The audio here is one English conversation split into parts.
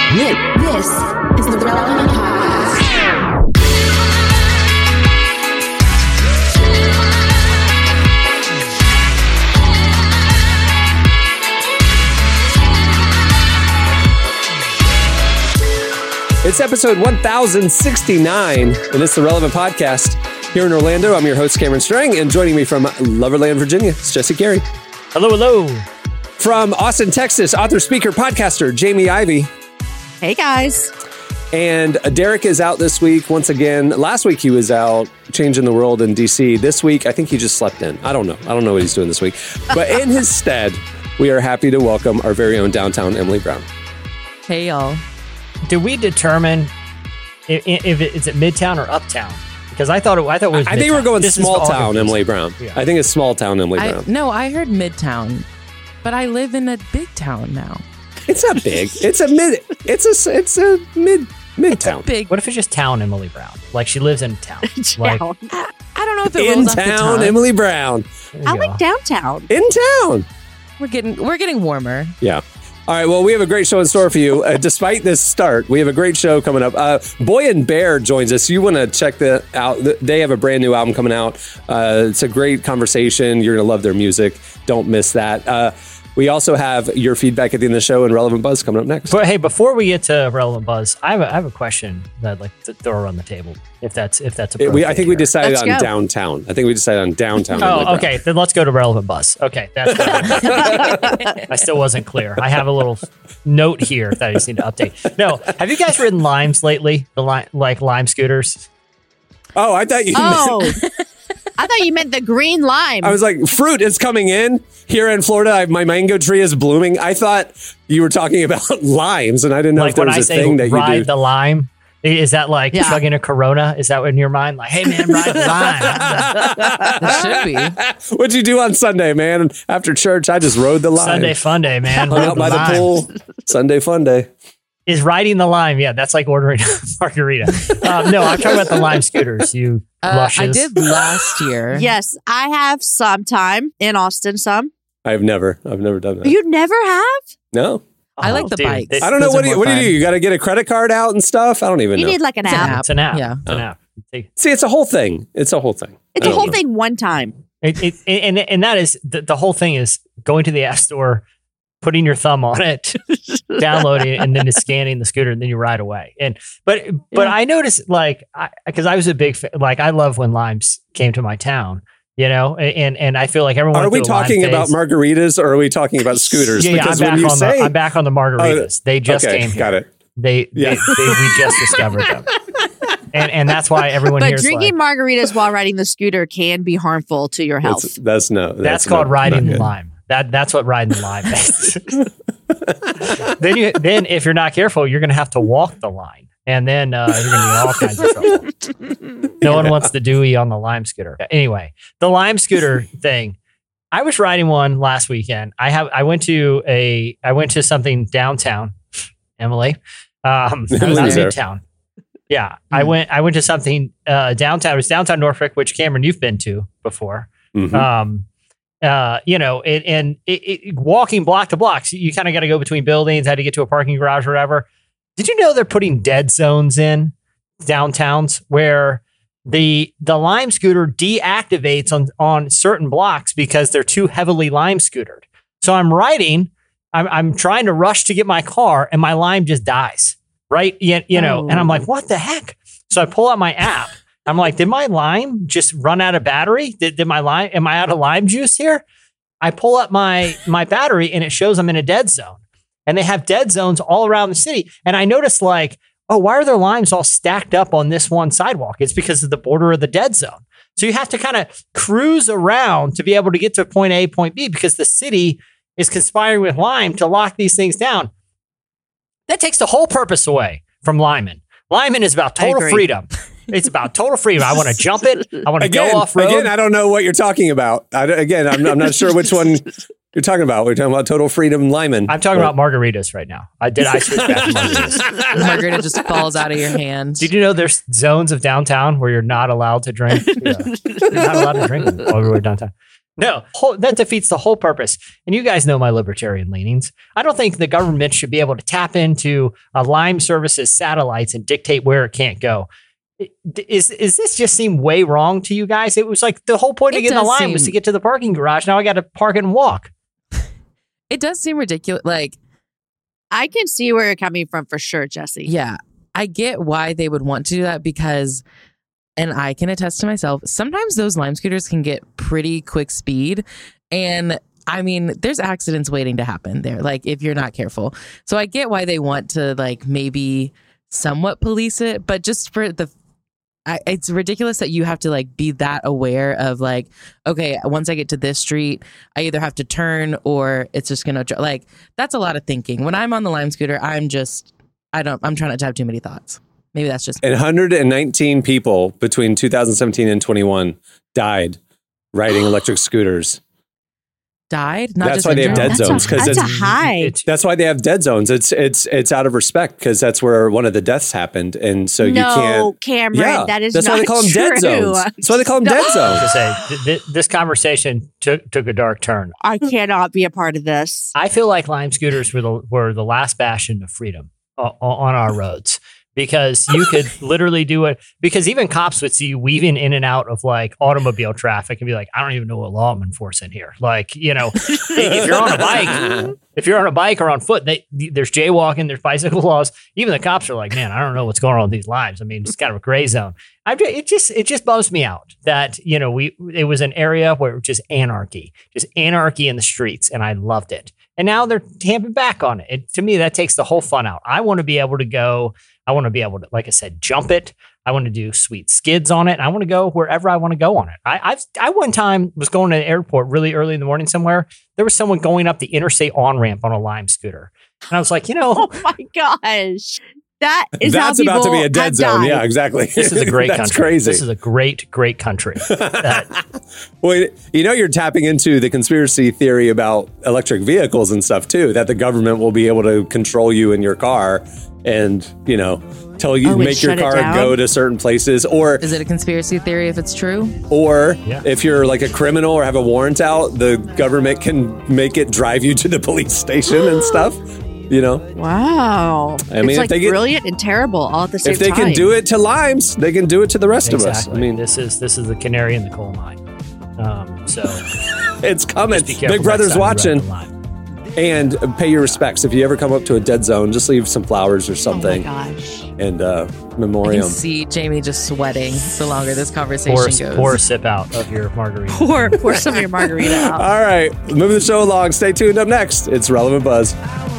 This is the Relevant Podcast. It's episode 1069, and it's the Relevant Podcast. Here in Orlando, I'm your host, Cameron Strang, and joining me from Loverland, Virginia, it's Jesse Carey. Hello, hello. From Austin, Texas, author, speaker, podcaster, Jamie Ivey. Hey, guys. And Derek is out this week once again. Last week, he was out changing the world in D.C. This week, I think he just slept in. I don't know what he's doing this week. But in his stead, we are happy to welcome our very own downtown Emily Brown. Hey, y'all. Did we determine if it's at Midtown or Uptown? Because I thought it was Midtown. I think we're going This is small all town confusing. Emily Brown. Yeah. I think it's small town Emily Brown. No, I heard Midtown, but I live in a big town now. It's not big. It's a midtown. Big. What if it's just town Emily Brown? Like she lives in town. Like, I don't know if it In rolls off the town tongue. Emily Brown. there you I go. like downtown. In town. We're getting warmer. Yeah. All right. Well, we have a great show in store for you. Despite this start, we have a great show coming up. Boy and Bear joins us. You want to check that out. They have a brand new album coming out. It's a great conversation. You're going to love their music. Don't miss that. We also have your feedback at the end of the show and Relevant Buzz coming up next. But hey, before we get to Relevant Buzz, I have a question that I'd like to throw on the table, if that's appropriate. I think we here. decided Let's on go. downtown. I think we decided on downtown. Emily Oh, Brown. okay. Then let's go to Relevant Buzz. Okay, that's good. I still wasn't clear. I have a little note here that I just need to update. No, have you guys ridden Limes lately? Like Lime scooters? Oh, I thought you Oh, I thought you meant the green lime. I was like, fruit is coming in here in Florida. My mango tree is blooming. I thought you were talking about limes, and I didn't know Like if there when was I a thing say that you ride do. the lime, is that like Yeah. chugging a Corona? Is that in your mind? Like, hey man, ride the lime. It should be. What'd you do on Sunday, man? After church, I just rode the lime. Sunday fun day, man. Hung Ride out by the lime. pool. Sunday fun day. Is riding the lime? Yeah, that's like ordering a margarita. No, I'm talking about the lime scooters. You luscious. I did last year. yes, I have sometime in Austin. Some I've never done that. you never have. No, I like the dude, bikes. it- I don't know. Those What are do more you fun. do? You got to get a credit card out and stuff. I don't even You know. need like an It's an app. app. It's an app. Yeah. It's an app. See, it's a whole thing. It's a whole thing. It's I a don't whole know. thing one time. And that is the whole thing is going to the app store, putting your thumb on it, downloading it, and then just scanning the scooter, and then you ride away. But I noticed because I was a big fan, like I love when limes came to my town, you know, and I feel like everyone. Are went we through a lime talking about phase. margaritas or are we talking about scooters? Yeah, because I'm when you say I'm back on the margaritas. They just okay, came here. got it. We just discovered them, and that's why everyone But here is drinking like, margaritas while riding the scooter can be harmful to your health. That's called riding not the good. lime. That's what riding the lime is. then if you're not careful, you're going to have to walk the line, and then you're going to get all kinds of trouble. No one wants the Dewey on the lime scooter. Anyway, the lime scooter thing. I was riding one last weekend. I went to something downtown, Emily. Not Emily's there. midtown. Yeah, I went to something downtown. It was downtown Norfolk, which Cameron, you've been to before. Mhm. Walking block to block, you kind of got to go between buildings, had to get to a parking garage or whatever. Did you know they're putting dead zones in downtowns where the lime scooter deactivates on certain blocks because they're too heavily lime scootered? So I'm riding, I'm trying to rush to get my car, and my lime just dies, right? You know, and I'm like, what the heck? So I pull out my app. I'm like, did my lime just run out of battery? Am I out of lime juice here? I pull up my battery and it shows I'm in a dead zone. And they have dead zones all around the city. And I noticed like, oh, why are their limes all stacked up on this one sidewalk? It's because of the border of the dead zone. So you have to kind of cruise around to be able to get to point A, point B, because the city is conspiring with Lime to lock these things down. That takes the whole purpose away from Lyman. Lyman is about total freedom. It's about total freedom. I want to jump it. I want to go off road. Again, I don't know what you're talking about. I'm not sure which one you're talking about. We're talking about Total Freedom Lyman. I'm talking about margaritas right now. I switch back to margaritas. The margarita just falls out of your hand. Did you know there's zones of downtown where you're not allowed to drink? Yeah. You're not allowed to drink while we're downtown. No, that defeats the whole purpose. And you guys know my libertarian leanings. I don't think the government should be able to tap into a Lime Services satellites and dictate where it can't go. Is this just seem way wrong to you guys? It was like the whole point of getting the Lime was to get to the parking garage. Now I got to park and walk. It does seem ridiculous. Like, I can see where you're coming from for sure, Jesse. yeah, I get why they would want to do that because, and I can attest to myself, sometimes those Lime scooters can get pretty quick speed. And I mean, there's accidents waiting to happen there, like if you're not careful. So I get why they want to like maybe somewhat police it, but just for it's ridiculous that you have to like be that aware of like, okay, once I get to this street, I either have to turn or it's just going to like, that's a lot of thinking. When I'm on the Lime scooter, I'm trying not to have too many thoughts. Maybe that's just And 119 people between 2017 and 21 died riding electric scooters. died. Not That's just why they have injured. dead zones. That's a high. That's why they have dead zones. It's out of respect because that's where one of the deaths happened, and so you No, can't. Cameron, Yeah, that is that's not why they call them dead true. zones. That's why they call them dead zones. To say this conversation took a dark turn. I cannot be a part of this. I feel like Lime scooters were the last bastion of freedom on our roads. Because you could literally do it. Because even cops would see you weaving in and out of like automobile traffic and be like, I don't even know what law I'm enforcing here. Like, you know, if you're on a bike or on foot, there's jaywalking, there's bicycle laws. Even the cops are like, man, I don't know what's going on with these lives. I mean, it's kind of a gray zone. It just bums me out that, you know, it was an area where it was just anarchy in the streets, and I loved it. And now they're tamping back on it. To me, that takes the whole fun out. I want to be able to go. I want to be able to, like I said, jump it. I want to do sweet skids on it. And I want to go wherever I want to go on it. I one time was going to an airport really early in the morning somewhere. There was someone going up the interstate on-ramp on a Lime scooter. And I was like, you know. Oh my gosh. That's about to be a dead zone. Yeah, exactly. This is a great That's country. crazy. This is a great, great country. Well, you know, you're tapping into the conspiracy theory about electric vehicles and stuff too, that the government will be able to control you in your car and, you know, tell you, make your car go to certain places. Or Is it a conspiracy theory if it's true? Or if you're like a criminal or have a warrant out, the government can make it drive you to the police station and stuff. You know? Wow. I mean, it's if like they get brilliant and terrible all at the same if they time. can do it to Limes, they can do it to the rest of us. I mean, this is the canary in the coal mine. So it's coming. just be careful Big Brother's next time you watching. ride the line. And pay your respects. If you ever come up to a dead zone, just leave some flowers or something. Oh my gosh. And I can memoriam. see Jamie just sweating the longer this conversation goes. Pour a sip out of your margarita. Pour some of your margarita out. All right, moving the show along. Stay tuned. Up next, it's Relevant Buzz.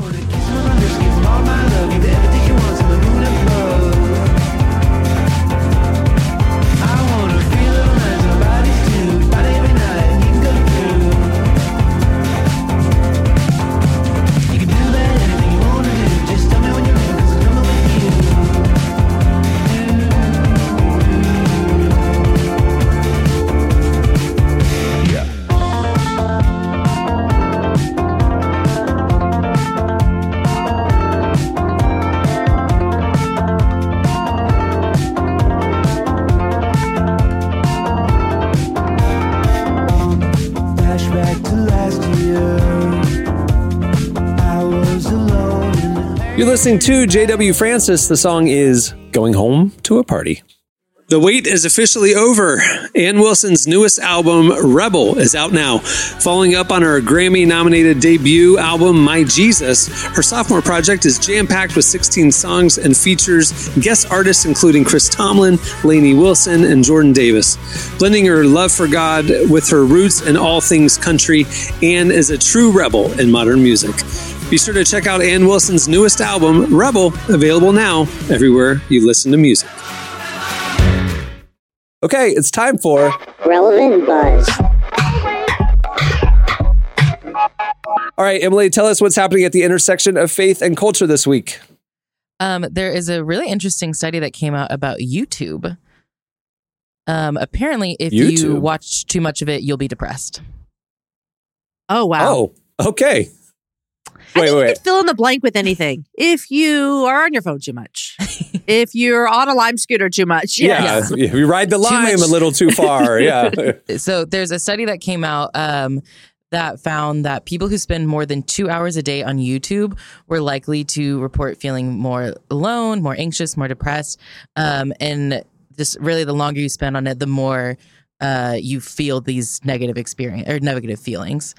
You're listening to J.W. Francis. The song is Going Home to a Party. The wait is officially over. Ann Wilson's newest album, Rebel, is out now. Following up on her Grammy-nominated debut album, My Jesus, her sophomore project is jam-packed with 16 songs and features guest artists including Chris Tomlin, Lainey Wilson, and Jordan Davis. Blending her love for God with her roots in all things country, Ann is a true rebel in modern music. Be sure to check out Ann Wilson's newest album, Rebel, available now everywhere you listen to music. Okay, it's time for Relevant Buzz. All right, Emily, tell us what's happening at the intersection of faith and culture this week. There is a really interesting study that came out about YouTube. Apparently, if you watch too much of it, you'll be depressed. Oh, wow. Oh, okay. I think you could fill in the blank with anything. If you are on your phone too much. if you're on a Lime scooter too much. Yeah, if you ride the Lime a little too far. Yeah. So there's a study that came out that found that people who spend more than 2 hours a day on YouTube were likely to report feeling more alone, more anxious, more depressed. And just really the longer you spend on it, the more you feel these negative feelings.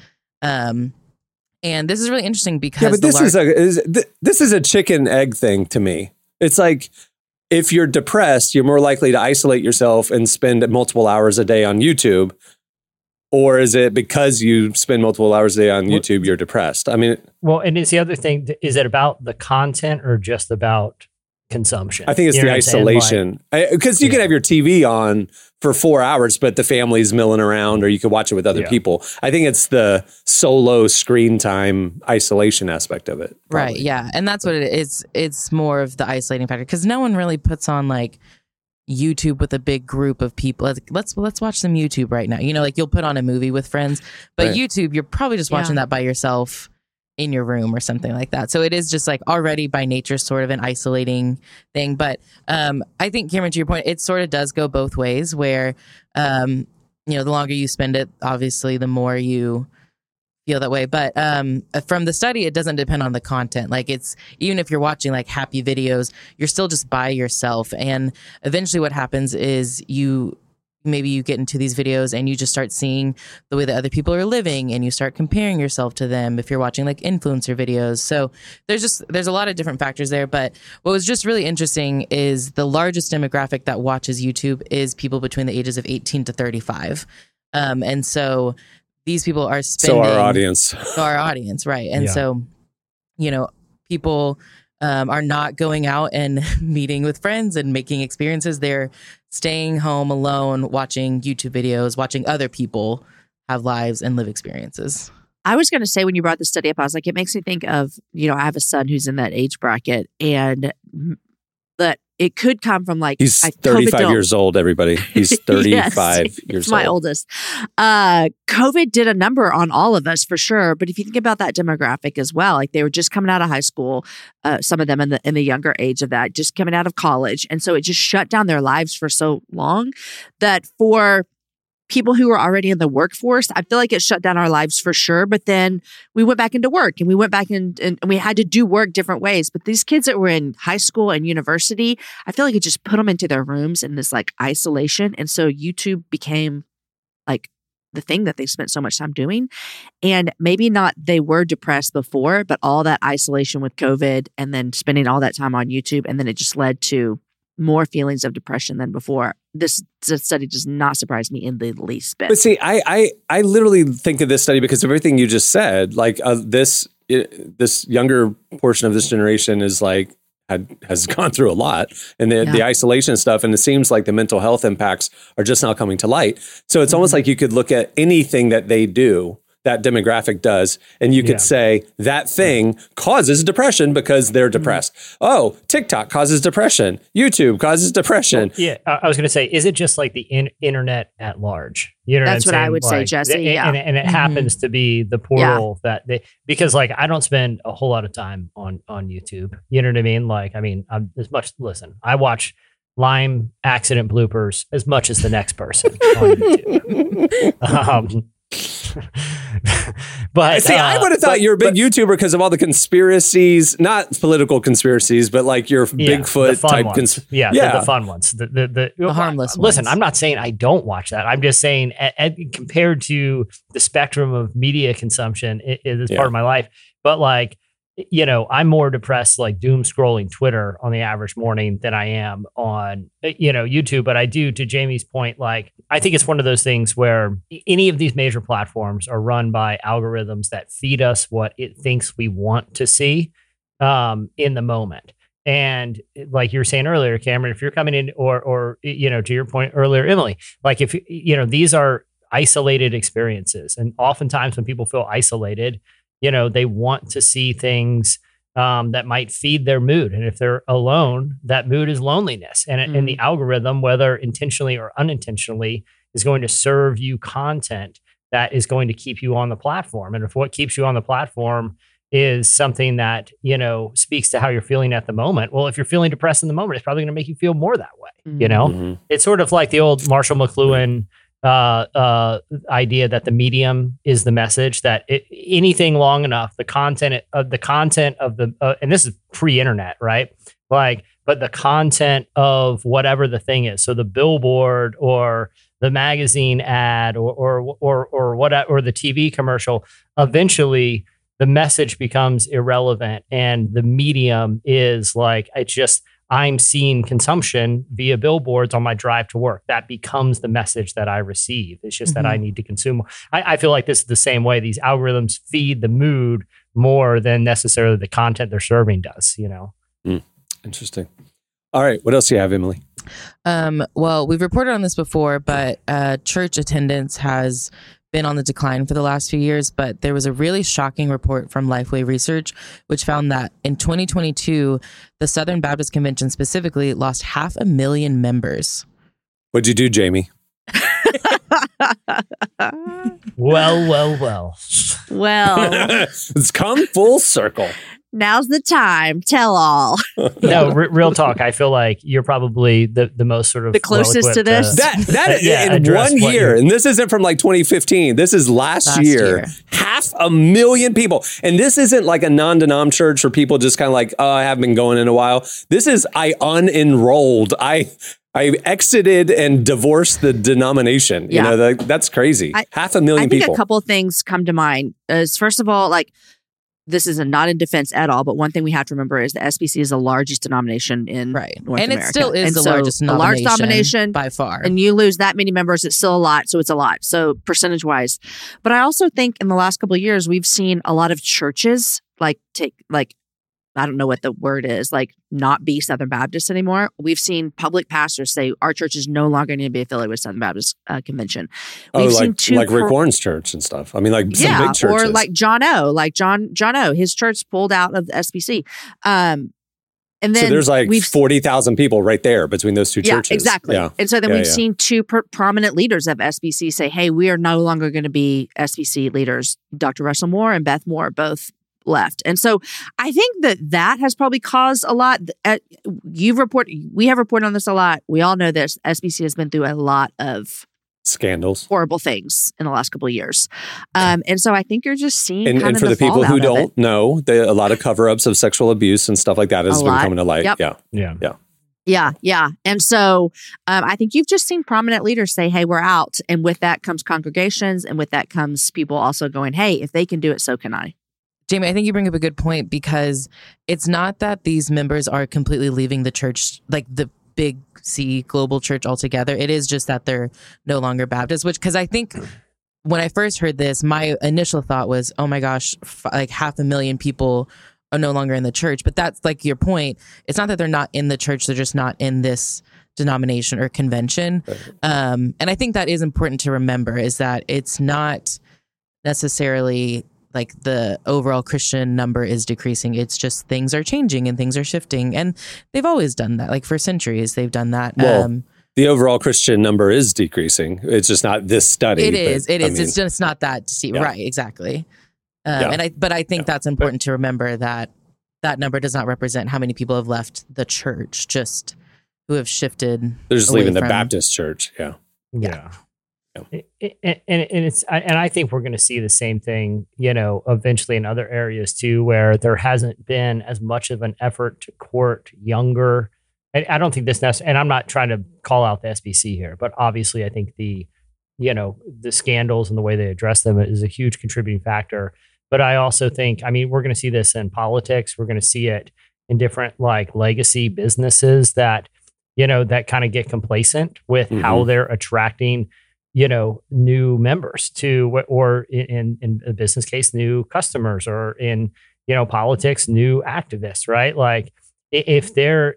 And this is really interesting because but this is a chicken egg thing to me. It's like if you're depressed, you're more likely to isolate yourself and spend multiple hours a day on YouTube. Or is it because you spend multiple hours a day on YouTube, you're depressed? I mean, well, and it's the other thing. Is it about the content or just about consumption? I think it's the isolation. Because you can have your TV on for 4 hours, but the family's milling around, or you could watch it with other people. I think it's the solo screen time isolation aspect of it. Probably. Right. Yeah. And that's what it is. It's more of the isolating factor because no one really puts on like YouTube with a big group of people. Let's watch some YouTube right now. You know, like you'll put on a movie with friends, but YouTube, you're probably just watching that by yourself in your room or something like that. So it is just like already by nature sort of an isolating thing. But I think, Cameron, to your point, it sort of does go both ways where, the longer you spend it, obviously, the more you feel that way. But from the study, it doesn't depend on the content. Like it's, even if you're watching like happy videos, you're still just by yourself. And eventually what happens is maybe you get into these videos and you just start seeing the way that other people are living and you start comparing yourself to them if you're watching like influencer videos. So there's a lot of different factors there. But what was just really interesting is the largest demographic that watches YouTube is people between the ages of 18 to 35. And so these people are spending... So our audience. Right. And so, people are not going out and meeting with friends and making experiences. They're staying home alone, watching YouTube videos, watching other people have lives and live experiences. I was going to say when you brought the study up, I was like, it makes me think of, I have a son who's in that age bracket and that it could come from like... He's 35 years old, everybody. He's 35 years old. My oldest. COVID did a number on all of us for sure. But if you think about that demographic as well, like they were just coming out of high school, some of them in the younger age of that, just coming out of college. And so it just shut down their lives for so long that for people who were already in the workforce, I feel like it shut down our lives for sure. But then we went back into work and we went back and we had to do work different ways. But these kids that were in high school and university, I feel like it just put them into their rooms in this like isolation. And so YouTube became like the thing that they spent so much time doing. And maybe not they were depressed before, but all that isolation with COVID and then spending all that time on YouTube. And then it just led to more feelings of depression than before. This study does not surprise me in the least bit. But see, I literally think of this study because of everything you just said. Like this younger portion of this generation is like has gone through a lot, and the isolation stuff, and it seems like the mental health impacts are just now coming to light. So it's almost like you could look at anything that they do, that demographic does, and you could say that thing causes depression because they're depressed. Oh, TikTok causes depression. YouTube causes depression. Well, I was going to say, is it just like the internet at large? You know, that's what I would say, Jesse. And it happens to be the portal that because like I don't spend a whole lot of time on YouTube. You know what I mean? Like, I watch Lime accident bloopers as much as the next person on YouTube. But see, I would have thought you're a big YouTuber because of all the conspiracies, not political conspiracies, but like your Bigfoot type the fun ones, the harmless ones. Listen, I'm not saying I don't watch that. I'm just saying compared to the spectrum of media consumption, it is part of my life. But like, I'm more depressed, like doom scrolling Twitter on the average morning than I am on, YouTube. But I do, to Jamie's point, like, I think it's one of those things where any of these major platforms are run by algorithms that feed us what it thinks we want to see in the moment. And like you were saying earlier, Cameron, if you're coming in or to your point earlier, Emily, like if, these are isolated experiences. And oftentimes when people feel isolated, they want to see things that might feed their mood. And if they're alone, that mood is loneliness. And the algorithm, whether intentionally or unintentionally, is going to serve you content that is going to keep you on the platform. And if what keeps you on the platform is something that, speaks to how you're feeling at the moment. Well, if you're feeling depressed in the moment, it's probably going to make you feel more that way. It's sort of like the old Marshall McLuhan idea that the medium is the message, that anything long enough, the content of the, and this is pre-internet, right? But the content of whatever the thing is. So the billboard or the magazine ad or the TV commercial, eventually the message becomes irrelevant, and the medium is I'm seeing consumption via billboards on my drive to work. That becomes the message that I receive. It's just that I need to consume. I feel like this is the same way. These algorithms feed the mood more than necessarily the content they're serving does, Interesting. All right. What else do you have, Emily? Well, we've reported on this before, but church attendance has been on the decline for the last few years. But there was a really shocking report from Lifeway Research, which found that in 2022, the Southern Baptist Convention specifically lost 500,000 members. What'd you do, Jamie? Well. It's come full circle. Now's the time. Tell all. No, real talk. I feel like you're probably the most sort of the closest to this. In 1 year, and this isn't from 2015. This is last year. 500,000 people, and this isn't like a non-denom church where people just kind of I haven't been going in a while. This is I unenrolled. I exited and divorced the denomination. Yeah. That's crazy. 500,000 people. I think people. a couple of things come to mind. First of all, this is not in defense at all, but one thing we have to remember is the SBC is the largest denomination in North America. And it still is the largest denomination by far. And you lose that many members, it's still a lot. So it's a lot. So percentage wise. But I also think in the last couple of years, we've seen a lot of churches I don't know what the word is, not be Southern Baptist anymore. We've seen public pastors say our church is no longer going to be affiliated with Southern Baptist Convention. We've seen Rick Warren's church and stuff. I mean, some big churches. Or John O. John O. His church pulled out of the SBC. And then so there's 40,000 people right there between those two churches. Yeah, exactly. Yeah. And so then we've seen two prominent leaders of SBC say, hey, we are no longer going to be SBC leaders. Dr. Russell Moore and Beth Moore both left. And so I think that has probably caused a lot. We have reported on this a lot. We all know this. SBC has been through a lot of scandals, horrible things in the last couple of years. And so I think you're just seeing and for the people who don't know, a lot of cover-ups of sexual abuse and stuff like that has been coming to light. Yep. Yeah. And so I think you've just seen prominent leaders say, hey, we're out. And with that comes congregations. And with that comes people also going, hey, if they can do it, so can I. Jamie, I think you bring up a good point, because it's not that these members are completely leaving the church, the big C global church altogether. It is just that they're no longer Baptist, because I think when I first heard this, my initial thought was, oh my gosh, 500,000 people are no longer in the church. But that's your point. It's not that they're not in the church. They're just not in this denomination or convention. And I think that is important to remember, is that it's not necessarily the overall Christian number is decreasing. It's just things are changing and things are shifting. And they've always done that. For centuries, they've done that. Well, the overall Christian number is decreasing. It's just not this study. It is. It's just not that. Right. Exactly. But I think that's important to remember, that number does not represent how many people have left the church, just who have shifted. They're just leaving the Baptist church. Yeah. And I think we're going to see the same thing, eventually in other areas too, where there hasn't been as much of an effort to court younger. I don't think this and I'm not trying to call out the SBC here, but obviously I think the scandals and the way they address them is a huge contributing factor. But I also think, we're going to see this in politics. We're going to see it in different legacy businesses that kind of get complacent with how they're attracting new members or in a business case, new customers, or in, politics, new activists, right? If they're,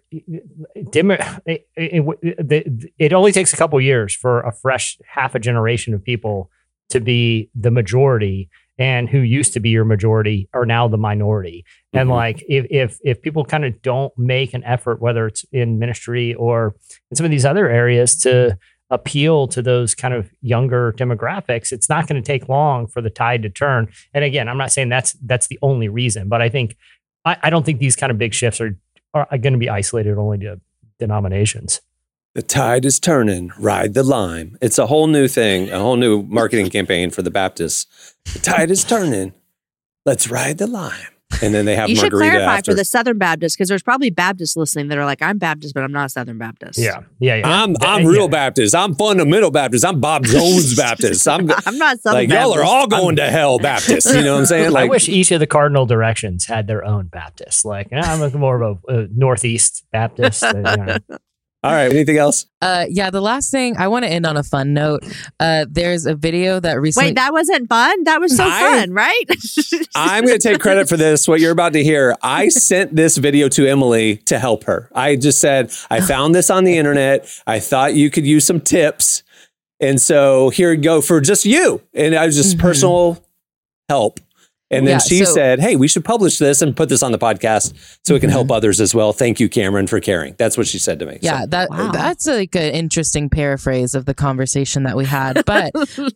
it only takes a couple years for a fresh half a generation of people to be the majority, and who used to be your majority are now the minority. And if people kind of don't make an effort, whether it's in ministry or in some of these other areas, to appeal to those kind of younger demographics, it's not going to take long for the tide to turn. And again, I'm not saying that's the only reason, but I think I don't think these kind of big shifts are going to be isolated only to denominations. The tide is turning. Ride the lime. It's a whole new thing, a whole new marketing campaign for the Baptists. The tide is turning. Let's ride the lime. And then they have You should margarita clarify after. for the Southern Baptists, because there's probably Baptists listening that are like, I'm Baptist, but I'm not Southern Baptist. Yeah. I'm real Baptist. I'm fundamental Baptist. I'm Bob Jones Baptist. I'm not Southern like, Baptist. y'all are all going to hell Baptist. You know what I'm saying? I Like, wish each of the cardinal directions had their own Baptist. Like, I'm looking more of a Northeast Baptist. all right. Anything else? Yeah, the last thing, I want to end on a fun note. There's a video that recently... Wait, that wasn't fun? That was so fun, right? I'm going to take credit for this. What you're about to hear. I sent this video to Emily to help her. I just said, I found this on the internet. I thought you could use some tips. And so here you go for just you. And I was just personal help. And then she said, hey, we should publish this and put this on the podcast so it can help others as well. Thank you, Cameron, for caring. That's what she said to me. Yeah, So. that's like an interesting paraphrase of the conversation that we had. But,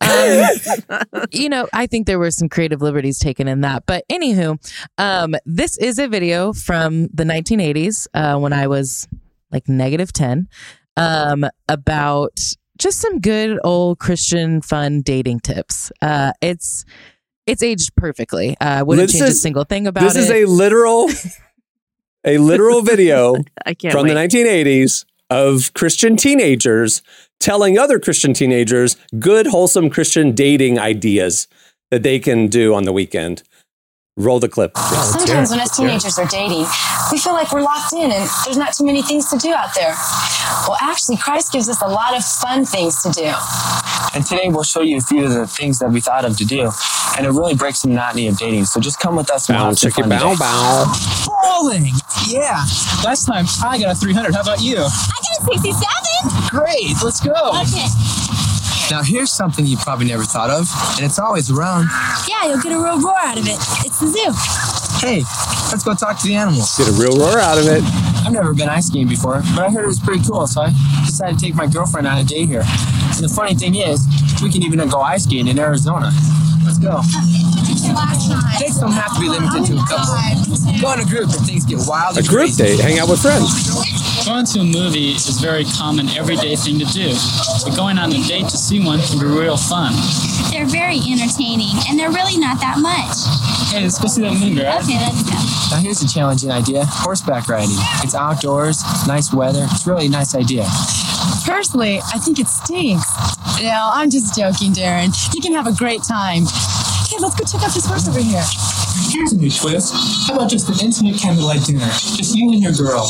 I think there were some creative liberties taken in that. But anywho, this is a video from the 1980s when I was like -10 about just some good old Christian fun dating tips. It's aged perfectly. Wouldn't change a single thing about it. This is a literal video I can't from wait. the 1980s of Christian teenagers telling other Christian teenagers good, wholesome Christian dating ideas that they can do on the weekend. Roll the clip. Sometimes when us teenagers are dating, we feel like we're locked in and there's not too many things to do out there. Well, actually, Christ gives us a lot of fun things to do. And today we'll show you a few of the things that we thought of to do. And it really breaks the monotony of dating. So just come with us and we'll have some fun today. Bowling! Yeah. Last time I got a 300. How about you? I got a 67. Great. Let's go. Okay. Now here's something you probably never thought of, and it's always around. Yeah, you'll get a real roar out of it. It's the zoo. Hey, let's go talk to the animals. Get a real roar out of it. I've never been ice skating before, but I heard it was pretty cool, so I decided to take my girlfriend on a date here. And the funny thing is, we can even go ice skating in Arizona. Let's go. Dates don't have to be limited to a couple. Go in a group and things get wild. A group date. Hang out with friends. Going to a movie is a very common, everyday thing to do. But going on a date to see one can be real fun. They're very entertaining, and they're really not that much. Hey, let's go see that movie, right? Okay, let's go. Now here's a challenging idea. Horseback riding. It's outdoors, nice weather. It's really a nice idea. Personally, I think it stinks. No, I'm just joking, Darren. You can have a great time. Okay, let's go check out this horse over here. Here's a new twist. How about just an intimate candlelight dinner? Just you and your girl.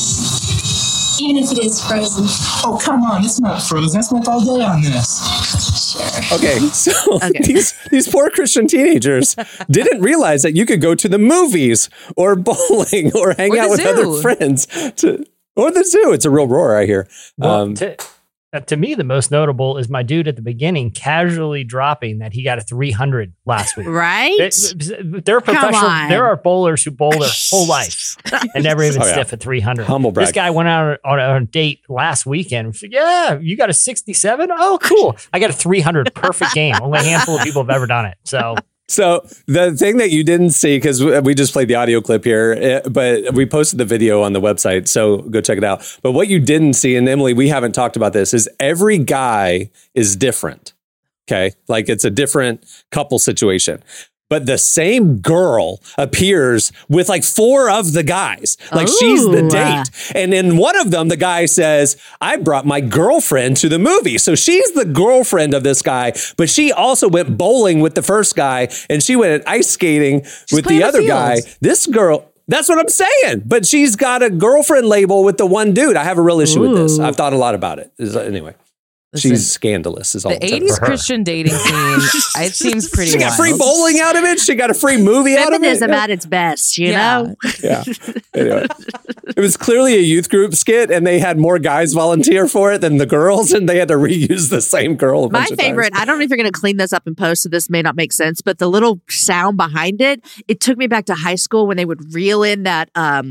Even if it is frozen. Oh, come on. It's not frozen. I spent all day on this. Okay, so these poor Christian teenagers didn't realize that you could go to the movies or bowling or hang out with other friends or the zoo. It's a real roar, I hear. Well, to me, the most notable is my dude at the beginning casually dropping that he got a 300 last week. Right? They're professional. on. There are bowlers who bowl their whole life and never even stiff at 300. Humble brag. This guy went out on a date last weekend. Said, yeah, you got a 67? Oh, cool. I got a 300. Perfect game. Only a handful of people have ever done it. So the thing that you didn't see, because we just played the audio clip here, but we posted the video on the website, so go check it out. But what you didn't see, and Emily, we haven't talked about this, is every guy is different. Okay. Like it's a different couple situation. But the same girl appears with like 4 of the guys. Like she's the date. And in one of them, the guy says, I brought my girlfriend to the movie. So she's the girlfriend of this guy, but she also went bowling with the first guy and she went ice skating with the other guy. This girl, that's what I'm saying. But she's got a girlfriend label with the one dude. I have a real issue with this. I've thought a lot about it. Anyway. Listen, she's scandalous. Is all the 80s Christian dating scene. It seems pretty. She got free bowling out of it. She got a free movie out of it. Feminism at its best, you know. Yeah. Anyway, it was clearly a youth group skit, and they had more guys volunteer for it than the girls, and they had to reuse the same girl. My favorite. I don't know if you're going to clean this up and post, so this may not make sense, but the little sound behind it. It took me back to high school when they would reel in that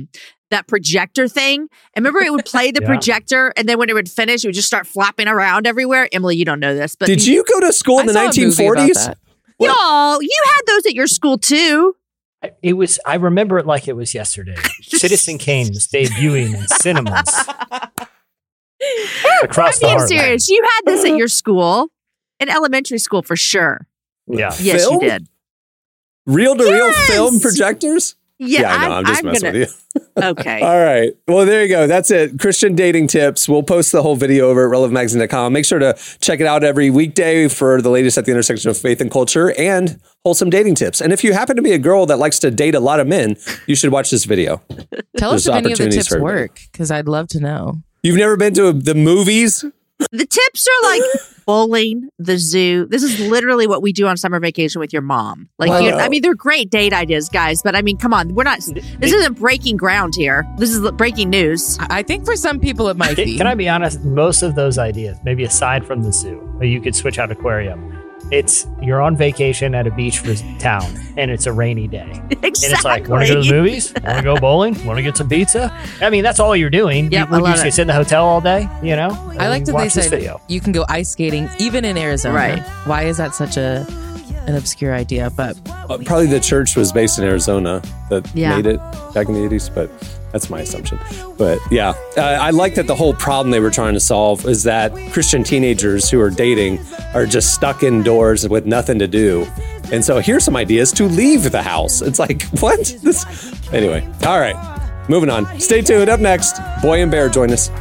that projector thing. And remember, it would play the projector, and then when it would finish, it would just start flapping around everywhere. Emily, you don't know this, but did you go to school in the 1940s? Y'all, you had those at your school too. I remember it like it was yesterday. Citizen Kane was debuting in cinemas across the heartland. I'm serious. You had this at your school, in elementary school for sure. Yeah. Yes, Film? you did. Reel-to-reel film projectors? Yeah, I know. I'm just messing with you. Okay. All right. Well, there you go. That's it. Christian dating tips. We'll post the whole video over at relevantmagazine.com. Make sure to check it out every weekday for the latest at the intersection of faith and culture and wholesome dating tips. And if you happen to be a girl that likes to date a lot of men, you should watch this video. Tell us if any of the tips work, because I'd love to know. You've never been to the movies? The tips are like bowling, the zoo. This is literally what we do on summer vacation with your mom. Like, I mean, they're great date ideas, guys. But I mean, come on, this isn't breaking ground here. This is breaking news. I think for some people it might be. Can I be honest? Most of those ideas, maybe aside from the zoo, or you could switch out aquarium. You're on vacation at a beach for town, and it's a rainy day. Exactly. And it's like, want to go to the movies? Want to go bowling? Want to get some pizza? I mean, that's all you're doing. Yep, you just sit in the hotel all day, you know? I like that they said video. You can go ice skating even in Arizona. Right. Why is that such an obscure idea? But probably the church was based in Arizona that Yeah. made it back in the 80s, but that's my assumption. But yeah, I like that the whole problem they were trying to solve is that Christian teenagers who are dating are just stuck indoors with nothing to do. And so here's some ideas to leave the house. It's like, what? Anyway, all right, moving on. Stay tuned. Up next, Boy and Bear join us.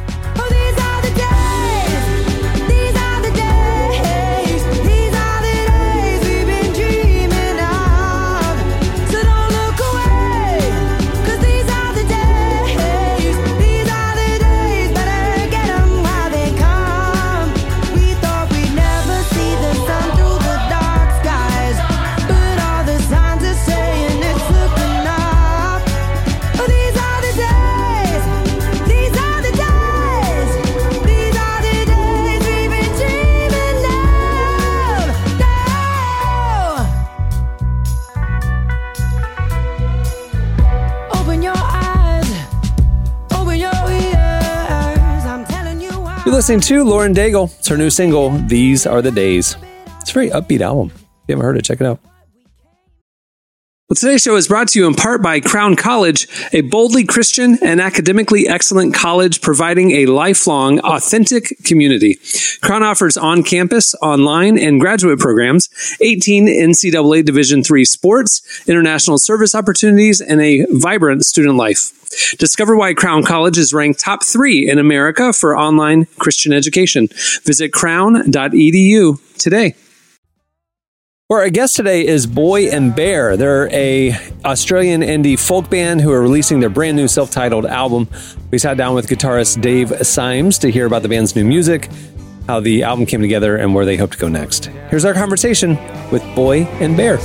You're listening to Lauren Daigle. It's her new single, These Are the Days. It's a very upbeat album. If you haven't heard it, check it out. Well, today's show is brought to you in part by Crown College, a boldly Christian and academically excellent college providing a lifelong, authentic community. Crown offers on-campus, online, and graduate programs, 18 NCAA Division III sports, international service opportunities, and a vibrant student life. Discover why Crown College is ranked top 3 in America for online Christian education. Visit crown.edu today. Well, our guest today is Boy and Bear. They're a Australian indie folk band who are releasing their brand new self-titled album. We sat down with guitarist Dave Symes to hear about the band's new music, how the album came together, and where they hope to go next. Here's our conversation with Boy and Bear.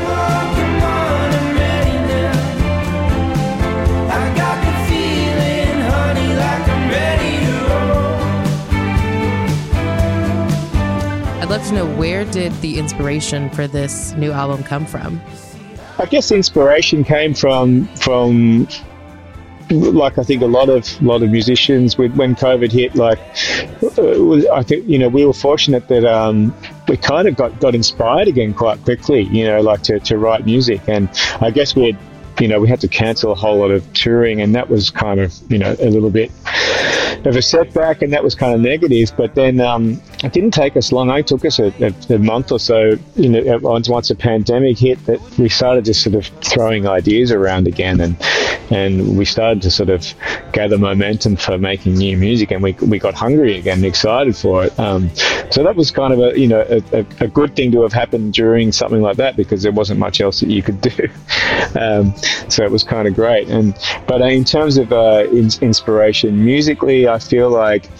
I'd love to know, where did the inspiration for this new album come from? I guess the inspiration came from like I think a lot of musicians when COVID hit. Like I think we were fortunate that we kind of got inspired again quite quickly. Like to write music, and I guess we had to cancel a whole lot of touring, and that was kind of a little bit of a setback, and that was kind of negative. But then it didn't take us long. It took us a month or so, once the pandemic hit, that we started just sort of throwing ideas around again, and we started to sort of gather momentum for making new music, and we got hungry again and excited for it. So that was kind of a good thing to have happened during something like that, because there wasn't much else that you could do. So it was kind of great. But in terms of inspiration musically, I feel like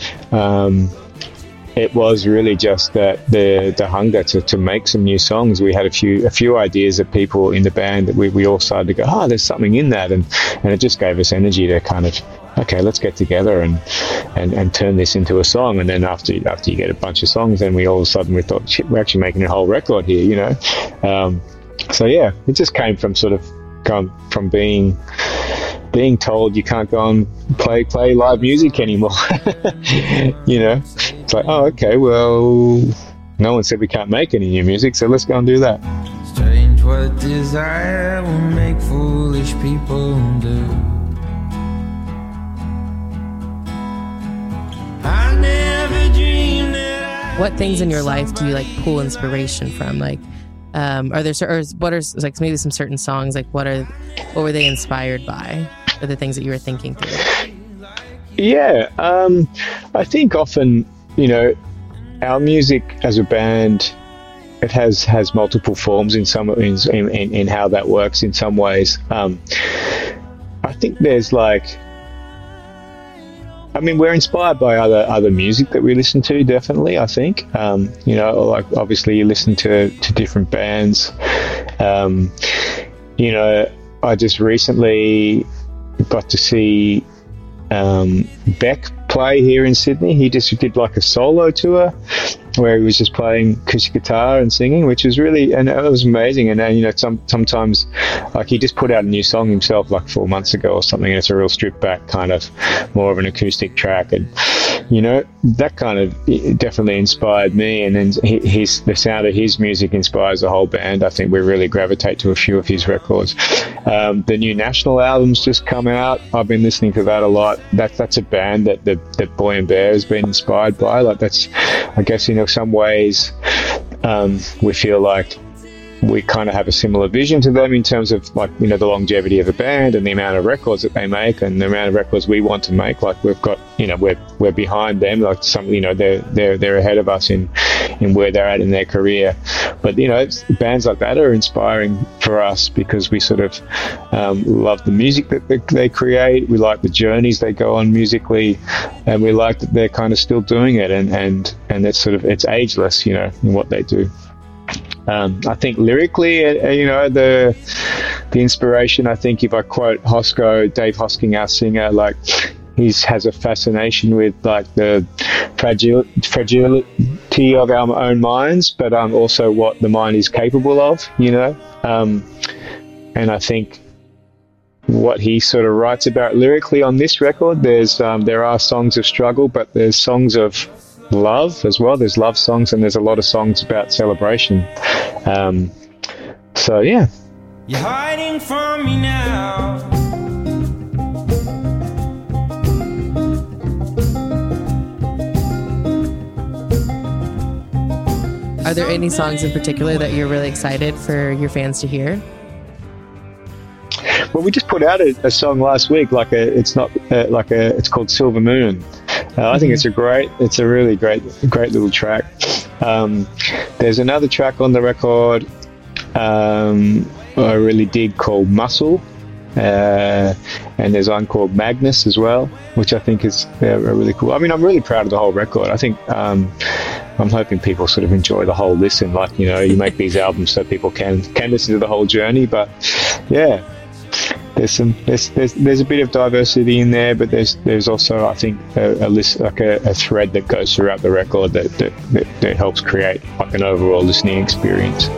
it was really just the hunger to make some new songs. We had a few ideas that people in the band that we all started to go, there's something in that, and it just gave us energy to kind of, okay, let's get together and turn this into a song. And then after you get a bunch of songs, then we all of a sudden we thought, shit, we're actually making a whole record here, So yeah, it just came from being being told you can't go and play live music anymore. You know, it's like, oh, okay, well, no one said we can't make any new music, so let's go and do that. Strange what desire will make foolish people do. I never dreamed that. What things in your life do you like pull inspiration from? Like, are there or what are like maybe some certain songs? Like, what were they inspired by? Are the things that you were thinking through? Yeah, I think often, you know, our music as a band, it has multiple forms in how that works in some ways. I think there's like, I mean, we're inspired by other music that we listen to, definitely, I think. You know, like obviously you listen to different bands. You know, I just recently got to see Beck play here in Sydney. He just did like a solo tour where he was just playing acoustic guitar and singing, which was really, and it was amazing. And then, you know, sometimes like he just put out a new song himself like 4 months ago or something, and it's a real stripped back kind of more of an acoustic track, and you know, that kind of definitely inspired me. And then the sound of his music inspires the whole band. I think we really gravitate to a few of his records. The new National album's just come out. I've been listening to that a lot. That's a band that Boy and Bear has been inspired by. Like that's, I guess, in some ways, we feel like we kind of have a similar vision to them in terms of, like, you know, the longevity of a band and the amount of records that they make and the amount of records we want to make. Like we've got, you know, we're behind them. Like some, you know, they're ahead of us in where they're at in their career. But you know, bands like that are inspiring for us because we sort of love the music that they create. We like the journeys they go on musically, and we like that they're kind of still doing it, and it's sort of, it's ageless, you know, in what they do. I think lyrically, you know, the inspiration, I think if I quote Hosko, Dave Hosking, our singer, like he has a fascination with like the fragility of our own minds, but also what the mind is capable of, you know. And I think what he sort of writes about lyrically on this record, there are songs of struggle, but there's songs of love as well. There's love songs, and there's a lot of songs about celebration. So yeah. You're hiding from me now. Are there any songs in particular that you're really excited for your fans to hear? Well, we just put out a song last week. It's called Silver Moon. I think it's a really great little track. There's another track on the record I really dig called Muscle, and there's one called Magnus as well, which I think is really cool. I mean, I'm really proud of the whole record. I think I'm hoping people sort of enjoy the whole listen. Like, you know, you make these albums so people can listen to the whole journey. But yeah, there's a bit of diversity in there, but there's also, I think, a list, like a thread that goes throughout the record that helps create like an overall listening experience.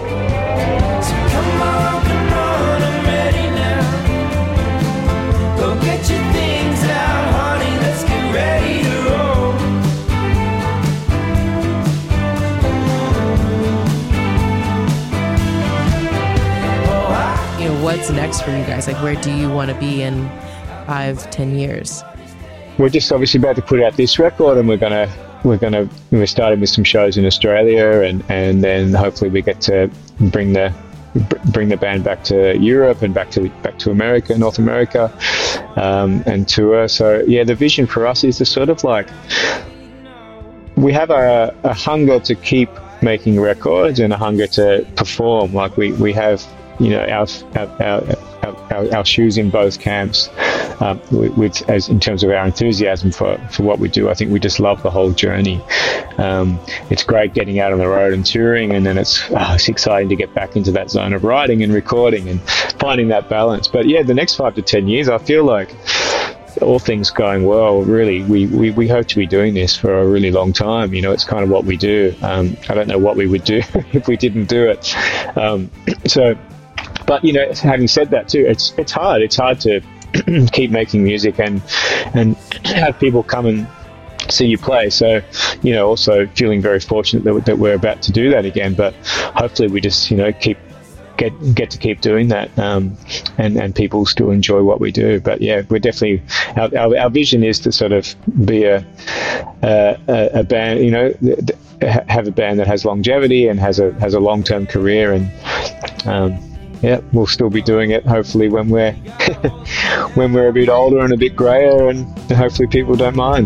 What's next for you guys? Like, where do you want to be in 5-10 years? We're just obviously about to put out this record, and we're starting with some shows in Australia, and then hopefully we get to bring the band back to Europe and back to America, North America, and tour. So yeah, the vision for us is to sort of like, we have a hunger to keep making records and a hunger to perform. Like we have, you know, our shoes in both camps, with as in terms of our enthusiasm for what we do. I think we just love the whole journey. It's great getting out on the road and touring, and then it's exciting to get back into that zone of writing and recording and finding that balance. But yeah, the next 5 to 10 years, I feel like, all things going well, really, we hope to be doing this for a really long time. You know, it's kind of what we do. I don't know what we would do if we didn't do it. But you know, having said that too, it's hard. It's hard to keep making music and have people come and see you play. So, also feeling very fortunate that we're about to do that again. But hopefully we just, get to keep doing that, and people still enjoy what we do. But yeah, we're definitely our vision is to sort of be a band, have a band that has longevity and has a long-term career, and we'll still be doing it hopefully when we're when we're a bit older and a bit grayer, and hopefully people don't mind.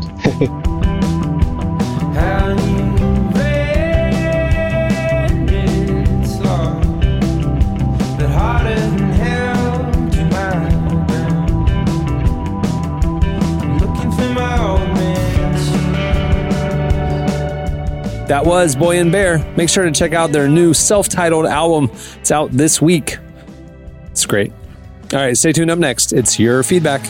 That was Boy and Bear. Make sure to check out their new self-titled album. It's out this week. It's great. All right, stay tuned. Up next, it's your feedback.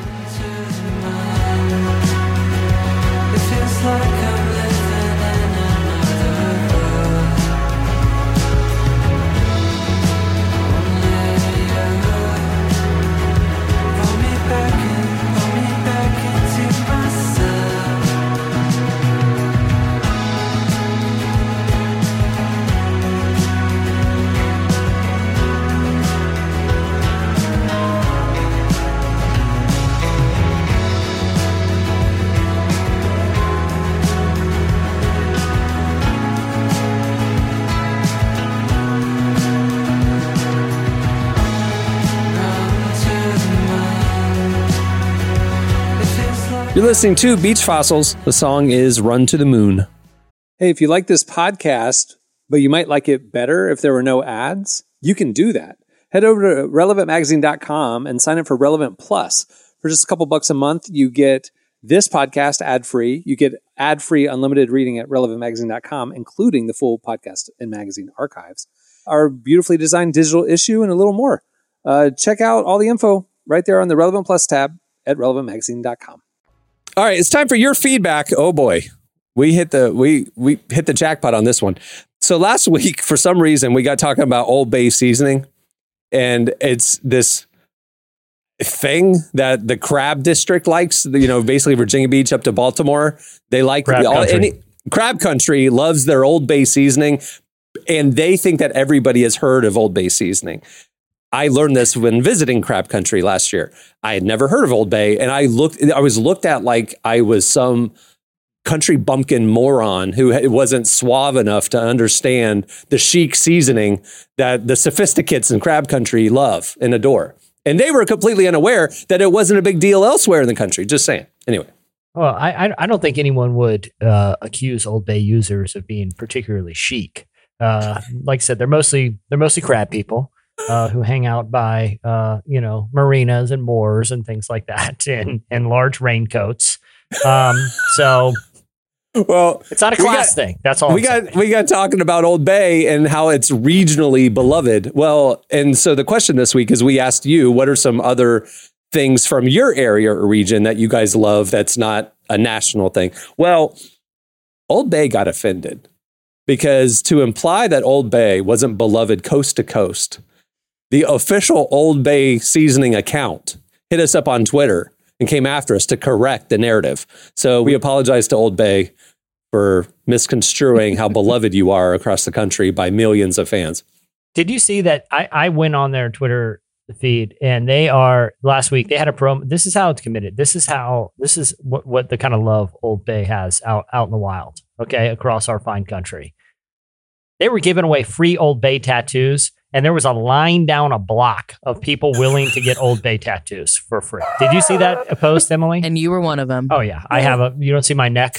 You're listening to Beach Fossils. The song is Run to the Moon. Hey, if you like this podcast, but you might like it better if there were no ads, you can do that. Head over to relevantmagazine.com and sign up for Relevant Plus. For just a couple bucks a month, you get this podcast ad-free. You get ad-free unlimited reading at relevantmagazine.com, including the full podcast and magazine archives, our beautifully designed digital issue, and a little more. Check out all the info right there on the Relevant Plus tab at relevantmagazine.com. All right, it's time for your feedback. Oh boy, we hit the jackpot on this one. So last week, for some reason, we got talking about Old Bay seasoning, and it's this thing that the Crab District likes. Basically Virginia Beach up to Baltimore, they like Crab Country loves their Old Bay seasoning, and they think that everybody has heard of Old Bay seasoning. I learned this when visiting Crab Country last year. I had never heard of Old Bay, and I was looked at like I was some country bumpkin moron who wasn't suave enough to understand the chic seasoning that the sophisticates in Crab Country love and adore. And they were completely unaware that it wasn't a big deal elsewhere in the country. Just saying. Anyway. Well, I don't think anyone would accuse Old Bay users of being particularly chic. Like I said, they're mostly crab people. Who hang out by, marinas and moors and things like that, and large raincoats. So, well, it's not a class thing. That's all. We got talking about Old Bay and how it's regionally beloved. Well, and so the question this week is, we asked you, what are some other things from your area or region that you guys love that's not a national thing? Well, Old Bay got offended because to imply that Old Bay wasn't beloved coast to coast, the official Old Bay seasoning account hit us up on Twitter and came after us to correct the narrative. So we apologize to Old Bay for misconstruing how beloved you are across the country by millions of fans. Did you see that? I went on their Twitter feed, and last week they had a promo. This is how it's committed. This is what the kind of love Old Bay has out in the wild. Okay. Across our fine country. They were giving away free Old Bay tattoos. And there was a line down a block of people willing to get Old Bay tattoos for free. Did you see that post, Emily? And you were one of them. Oh, yeah. I have you don't see my neck?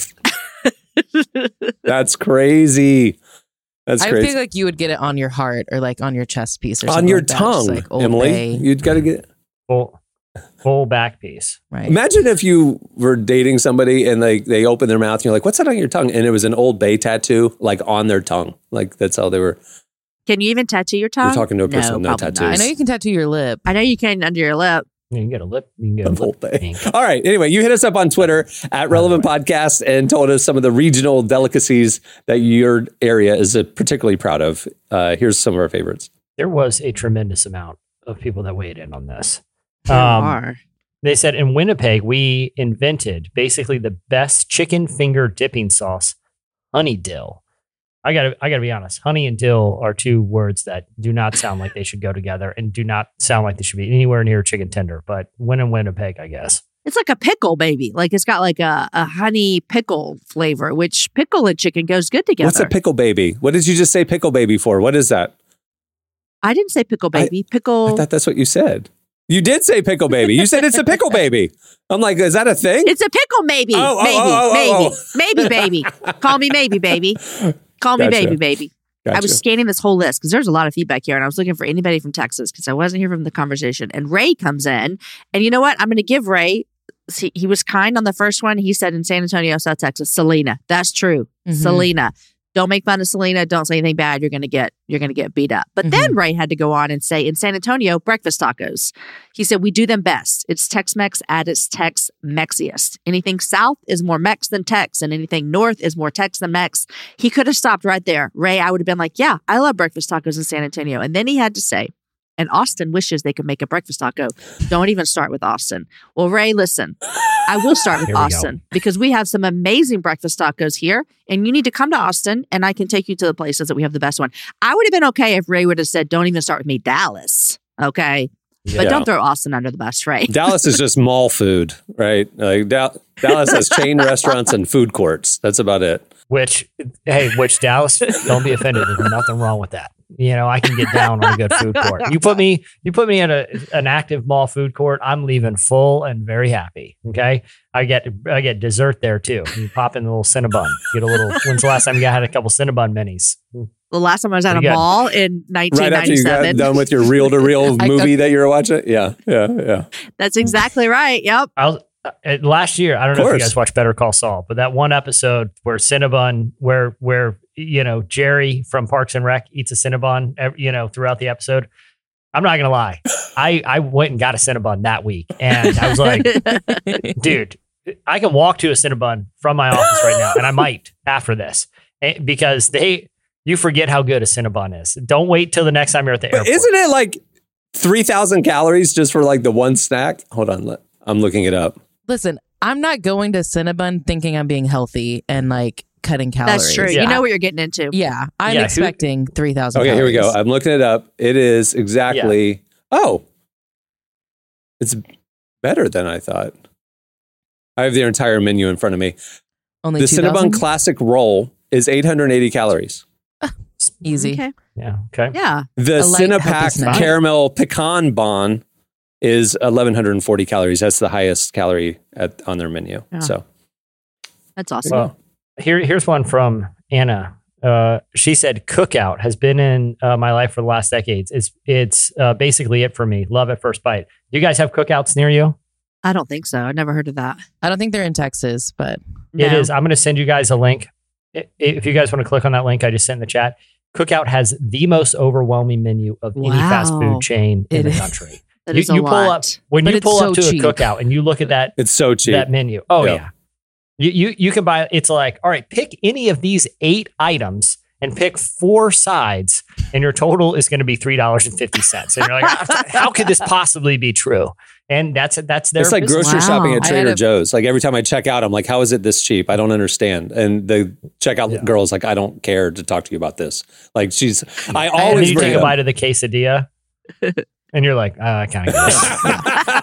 That's crazy. That's crazy. I feel like you would get it on your heart or like on your chest piece or something. On your tongue, like Emily. Bay. You'd got to get full back piece. Right. Imagine if you were dating somebody and they open their mouth and you're like, what's that on your tongue? And it was an Old Bay tattoo, like on their tongue. Like that's how they were. Can you even tattoo your tongue? You're talking to a person with no tattoos. I know you can tattoo your lip. I know you can under your lip. You can get a lip. You can get a lip thing. All right. Anyway, you hit us up on Twitter at Relevant Podcast and told us some of the regional delicacies that your area is particularly proud of. Here's some of our favorites. There was a tremendous amount of people that weighed in on this. There are. They said in Winnipeg, we invented basically the best chicken finger dipping sauce, honey dill. I gotta be honest. Honey and dill are two words that do not sound like they should go together and do not sound like they should be anywhere near chicken tender. But when in Winnipeg, I guess. It's like a pickle, baby. Like it's got like a honey pickle flavor, which pickle and chicken goes good together. What's a pickle baby? What did you just say pickle baby for? What is that? I didn't say pickle baby. Pickle. I thought that's what you said. You did say pickle baby. You said it's a pickle baby. I'm like, is that a thing? It's a pickle maybe. Maybe baby. Call me maybe baby. Call me baby. I was scanning this whole list because there's a lot of feedback here, and I was looking for anybody from Texas because I wasn't here from the conversation. And Ray comes in, and you know what? I'm going to give Ray. He was kind on the first one. He said in San Antonio, South Texas, Selena. That's true. Selena. Don't make fun of Selena. Don't say anything bad. You're gonna get beat up. But then Ray had to go on and say in San Antonio, breakfast tacos. He said we do them best. It's Tex-Mex at its Tex-Mexiest. Anything south is more Mex than Tex, and anything north is more Tex than Mex. He could have stopped right there. Ray, I would have been like, yeah, I love breakfast tacos in San Antonio. And then he had to say, and Austin wishes they could make a breakfast taco. Don't even start with Austin. Well, Ray, listen, I will start with Austin because we have some amazing breakfast tacos here, and you need to come to Austin, and I can take you to the places that we have the best one. I would have been okay if Ray would have said, don't even start with me, Dallas. Okay. Yeah. But don't throw Austin under the bus, Ray. Dallas is just mall food, right? Like Dallas has chain restaurants and food courts. That's about it. Which Dallas, don't be offended. There's nothing wrong with that. You know, I can get down on a good food court. You put me at an active mall food court, I'm leaving full and very happy. Okay. I get dessert there too. You pop in a little Cinnabon. Get a little, when's the last time you had a couple Cinnabon minis? The last time I was at a mall in 1997. Right after you got done with your reel-to-reel movie that you were watching? Yeah. That's exactly right. Yep. Last year, I don't know if you guys watched Better Call Saul, but that one episode where Cinnabon, where you know, Jerry from Parks and Rec eats a Cinnabon, you know, throughout the episode. I'm not going to lie. I went and got a Cinnabon that week. And I was like, dude, I can walk to a Cinnabon from my office right now. And I might after this because you forget how good a Cinnabon is. Don't wait till the next time you're at the airport. Isn't it like 3,000 calories just for like the one snack? Hold on. I'm looking it up. Listen, I'm not going to Cinnabon thinking I'm being healthy and like cutting calories. That's true. Yeah. You know what you're getting into. Yeah. I'm expecting 3,000 Okay, calories. here we go. I'm looking it up. It is exactly, it's better than I thought. I have the entire menu in front of me. Only the 2,000? Cinnabon Classic Roll is 880 calories. Easy. Okay. Yeah. Okay. Yeah. The Cinepack Caramel Pecan Bon is 1,140 calories. That's the highest calorie on their menu. Yeah. So that's awesome. Well, here's one from Anna. She said, Cookout has been in my life for the last decades. It's basically it for me. Love at first bite. Do you guys have cookouts near you? I don't think so. I've never heard of that. I don't think they're in Texas, but it is. I'm going to send you guys a link. If you guys want to click on that link I just sent in the chat, Cookout has the most overwhelming menu of any fast food chain in the country. That is a lot. Pull up when you pull up to a Cookout and you look at that. It's so cheap. That menu. Oh yeah. You can buy. It's like, all right, pick any of these 8 items and pick 4 sides, and your total is going to be $3.50. And you're like, how could this possibly be true? And that's their. It's like grocery shopping at Trader Joe's. Like every time I check out, I'm like, how is it this cheap? I don't understand. And the checkout girl is like, I don't care to talk to you about this. Like I always take a bite of the quesadilla. And you're like, I kind of get it.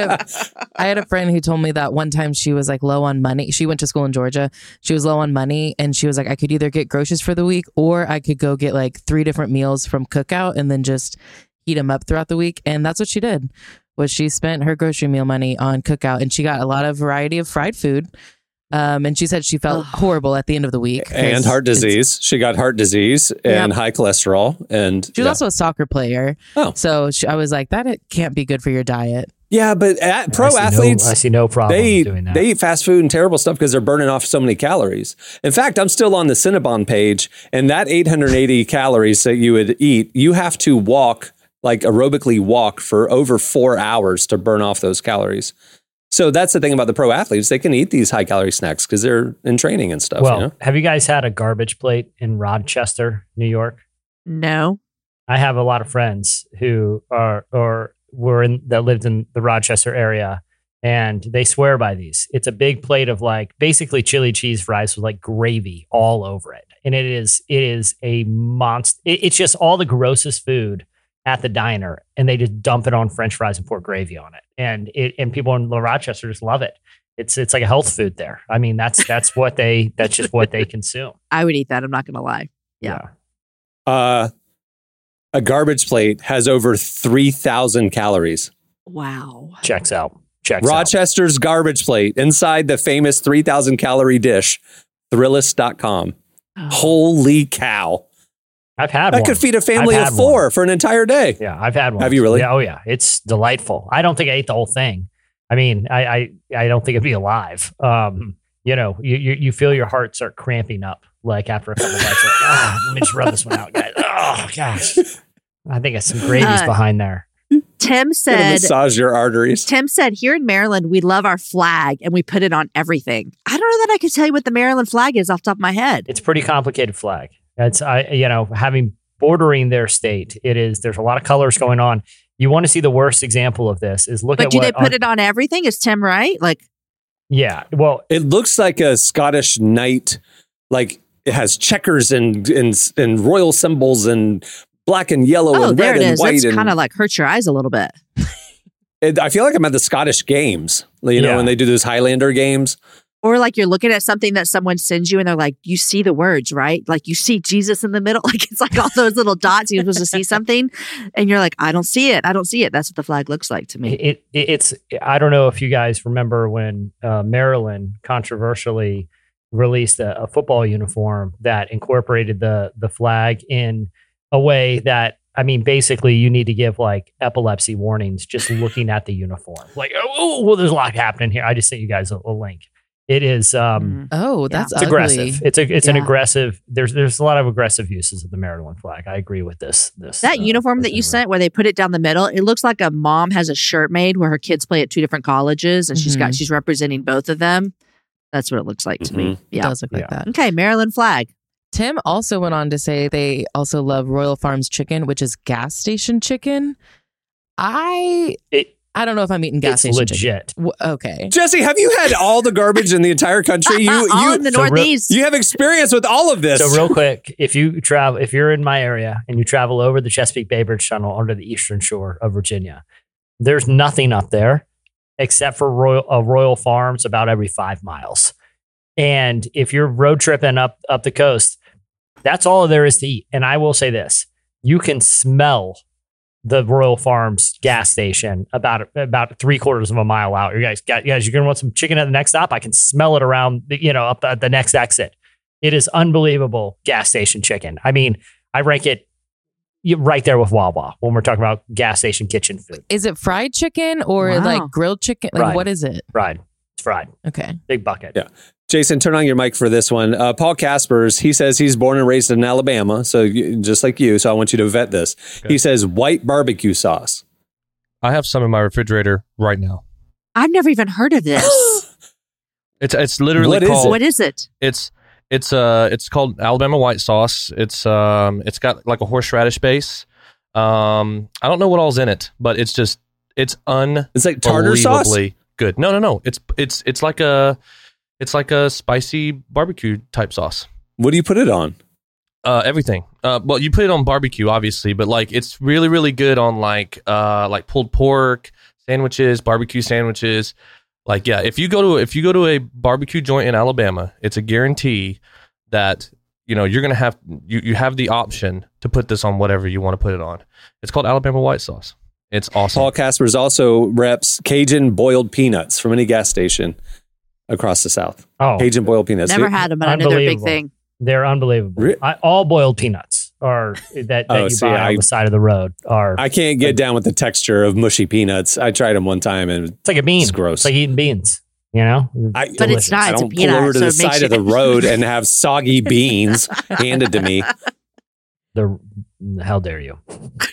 I had a friend who told me that one time she was like low on money. She went to school in Georgia. She was low on money, and she was like, I could either get groceries for the week, or I could go get like 3 different meals from Cookout and then just heat them up throughout the week. And that's what she did. Was she spent her grocery meal money on Cookout, and she got a lot of variety of fried food. And she said she felt horrible at the end of the week. And heart disease. She got heart disease and high cholesterol. And she was also a soccer player. Oh. So I was like, it can't be good for your diet. Yeah, but pro athletes, I see no problem doing that. They eat fast food and terrible stuff because they're burning off so many calories. In fact, I'm still on the Cinnabon page, and that 880 calories that you would eat, you have to walk, like aerobically walk for over 4 hours to burn off those calories. So that's the thing about the pro athletes. They can eat these high calorie snacks because they're in training and stuff. Well, have you guys had a garbage plate in Rochester, New York? No. I have a lot of friends who that lived in the Rochester area, And they swear by these. It's a big plate of like basically chili cheese fries with like gravy all over it. And it is a monster. It's just all the grossest food at the diner. And they just dump it on French fries and pour gravy on it. And people in Rochester just love it. It's like a health food there. I mean, that's just what they consume. I would eat that. I'm not going to lie. Yeah. A garbage plate has over 3,000 calories. Wow. Checks out. Rochester's garbage plate inside the famous 3,000 calorie dish, Thrillist.com. Oh. Holy cow. I've had that one. Could feed a family of 4 for an entire day. Yeah, I've had one. Have you really? Yeah, oh yeah. It's delightful. I don't think I ate the whole thing. I mean, I don't think it'd be alive. You feel your heart start cramping up like after a couple of bites. Like, let me just rub this one out, guys. Oh gosh. I think it's some gravy's behind there. Tim said, massage your arteries. Tim said, here in Maryland, we love our flag and we put it on everything. I don't know that I could tell you what the Maryland flag is off the top of my head. It's a pretty complicated flag. It's, having bordering their state, there's a lot of colors going on. You want to see the worst example of this is look at do they put it on everything? Is Tim right? Like, yeah, well, it looks like a Scottish knight. Like it has checkers and royal symbols and black and yellow and red and white. That's kind of like hurts your eyes a little bit. I feel like I'm at the Scottish games, when they do those Highlander games. Or like you're looking at something that someone sends you and they're like, you see the words, right? Like you see Jesus in the middle. Like it's like all those little dots. You're supposed to see something. And you're like, I don't see it. I don't see it. That's what the flag looks like to me. It's I don't know if you guys remember when Maryland controversially released a football uniform that incorporated the flag in a way that, I mean, basically you need to give like epilepsy warnings just looking at the uniform. Like, there's a lot happening here. I just sent you guys a link. It is. That's it's aggressive. It's an aggressive. There's a lot of aggressive uses of the Maryland flag. I agree with this. That uniform that you sent, where they put it down the middle, it looks like a mom has a shirt made where her kids play at 2 different colleges, and she's representing both of them. That's what it looks like to me. Yeah, it does look like that. Okay, Maryland flag. Tim also went on to say they also love Royal Farms chicken, which is gas station chicken. I don't know if I'm eating gas station legit. Chicken. Okay. Jesse, have you had all the garbage in the entire country? All in the Northeast. You have experience with all of this. So real quick, if you're in my area and you travel over the Chesapeake Bay Bridge Tunnel onto the eastern shore of Virginia, there's nothing up there except for Royal Farms about every 5 miles. And if you're road tripping up the coast, that's all there is to eat. And I will say this, you can smell the Royal Farms gas station about 3/4 of a mile out. You guys, you're going to want some chicken at the next stop? I can smell it around, up at the next exit. It is unbelievable gas station chicken. I mean, I rank it right there with Wawa when we're talking about gas station kitchen food. Is it fried chicken or like grilled chicken? Like fried. What is it? Fried. It's fried. Okay. Big bucket. Yeah. Jason, turn on your mic for this one. Paul Caspers, he says he's born and raised in Alabama, so just like you. So I want you to vet this. Okay. He says white barbecue sauce. I have some in my refrigerator right now. I've never even heard of this. It's literally called. What is it? It's called Alabama white sauce. It's got like a horseradish base. I don't know what all's in it, but it's like tartar sauce. Good. No. It's like a spicy barbecue type sauce. What do you put it on? Everything. Well, you put it on barbecue, obviously, but like it's really, really good on like pulled pork sandwiches, barbecue sandwiches. Like, yeah, if you go to a barbecue joint in Alabama, it's a guarantee that you're gonna have you have the option to put this on whatever you want to put it on. It's called Alabama white sauce. It's awesome. Paul Caspers also reps Cajun boiled peanuts from any gas station across the South. Oh, Cajun boiled peanuts. Never had them, but I know they're a big thing. They're unbelievable. All boiled peanuts are that you buy on the side of the road are. I can't get down with the texture of mushy peanuts. I tried them one time and it's like a bean. It's gross. It's like eating beans. But it's not. I don't pull over to the side of the road and have soggy beans handed to me. How dare you?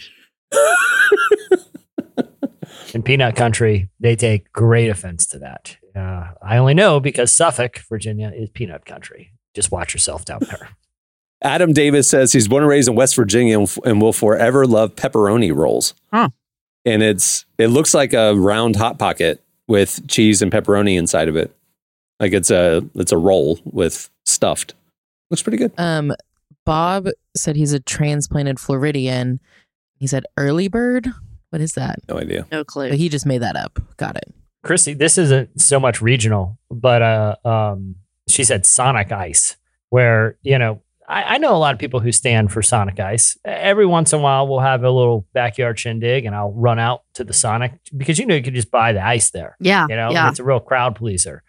In peanut country, they take great offense to that. I only know because Suffolk, Virginia, is peanut country. Just watch yourself down there. Adam Davis says he's born and raised in West Virginia and will forever love pepperoni rolls. Huh. And it looks like a round Hot Pocket, with cheese and pepperoni inside of it. Like it's a roll with stuffed. Looks pretty good. Bob said he's a transplanted Floridian. He said early bird. What is that? No idea. No clue. But he just made that up. Got it. Christy, this isn't so much regional, but she said Sonic Ice, where, I know a lot of people who stand for Sonic Ice. Every once in a while, we'll have a little backyard shindig and I'll run out to the Sonic because, you can just buy the ice there. Yeah. It's a real crowd pleaser.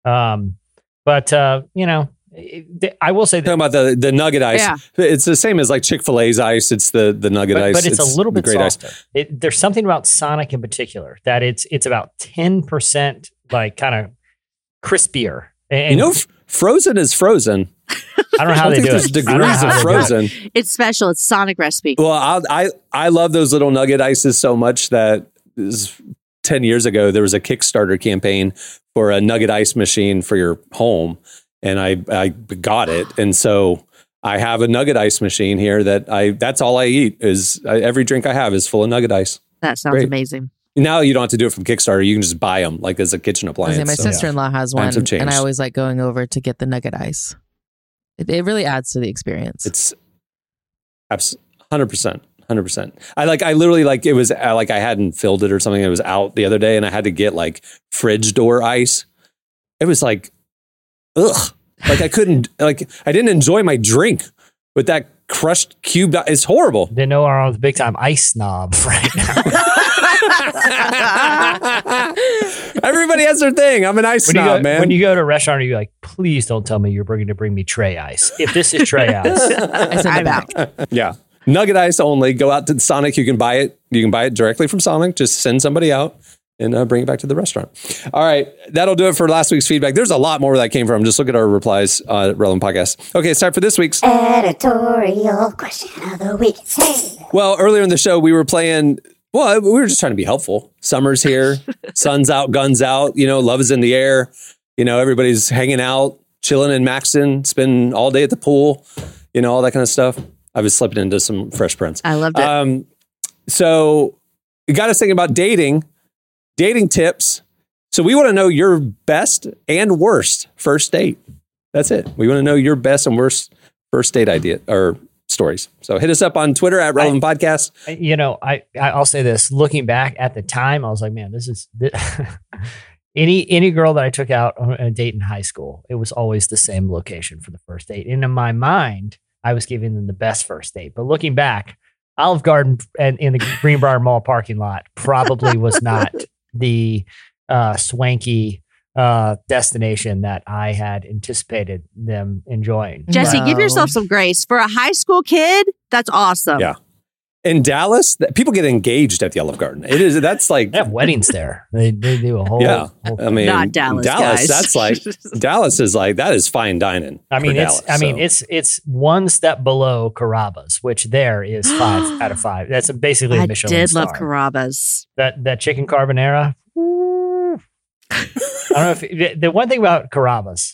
I will say that. Talking about the nugget ice. Yeah. It's the same as like Chick-fil-A's ice. It's the nugget ice. But it's a little bit great softer. There's something about Sonic in particular that it's about 10% like kind of crispier. And frozen is frozen. I don't know how they do it. There's degrees of frozen. It's special. It's Sonic recipe. Well, I love those little nugget ices so much that 10 years ago, there was a Kickstarter campaign for a nugget ice machine for your home. And I got it. And so I have a nugget ice machine here that's all I eat is every drink I have is full of nugget ice. That sounds amazing. Now you don't have to do it from Kickstarter. You can just buy them like as a kitchen appliance. My sister-in-law has one, Times have changed. and I always like going over to get the nugget ice. It really adds to the experience. It's 100%. 100%. I literally it was like I hadn't filled it or something. It was out the other day and I had to get like fridge door ice. It was like, ugh. Like I didn't enjoy my drink with that crushed cube. It's horrible. Didn't know I was a big time ice snob right now. Everybody has their thing. I'm an ice snob, man. When you go to a restaurant, you're like, please don't tell me you're going to bring me tray ice. If this is tray ice, I send it back. Yeah. Nugget ice only. Go out to Sonic. You can buy it. You can buy it directly from Sonic. Just send somebody out and bring it back to the restaurant. All right. That'll do it for last week's feedback. There's a lot more that came from. Just look at our replies at Relevant Podcast. Okay, it's time for this week's editorial question of the week. Well, earlier in the show, we were playing. Well, we were just trying to be helpful. Summer's here. Sun's out, guns out. Love is in the air. Everybody's hanging out, chilling in Maxton, spending all day at the pool, all that kind of stuff. I was slipping into some Fresh Prince. I loved it. So it got us thinking about dating tips. So we want to know your best and worst first date. That's it. We want to know your best and worst first date idea or stories. So hit us up on Twitter at Relevant Podcast. I'll say this. Looking back at the time, I was like, man, this is any girl that I took out on a date in high school, it was always the same location for the first date. And in my mind, I was giving them the best first date. But looking back, Olive Garden and in the Greenbrier Mall parking lot probably was not the swanky destination that I had anticipated them enjoying. Jesse, give yourself some grace. For a high school kid, that's awesome. Yeah. In Dallas, people get engaged at the Olive Garden. That's like they have weddings there. They do a whole I mean, not Dallas, guys. That's like Dallas is like that is fine dining. It's one step below Carrabba's, which there is 5 out of 5. That's basically a Michelin star. Love Carrabba's. That chicken carbonara. I don't know if the one thing about Carrabba's.